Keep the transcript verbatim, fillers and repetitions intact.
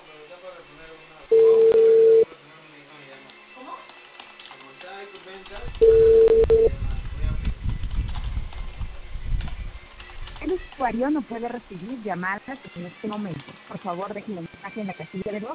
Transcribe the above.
El usuario no puede recibir llamadas en este momento. Por favor, deje un mensaje en la casilla de voz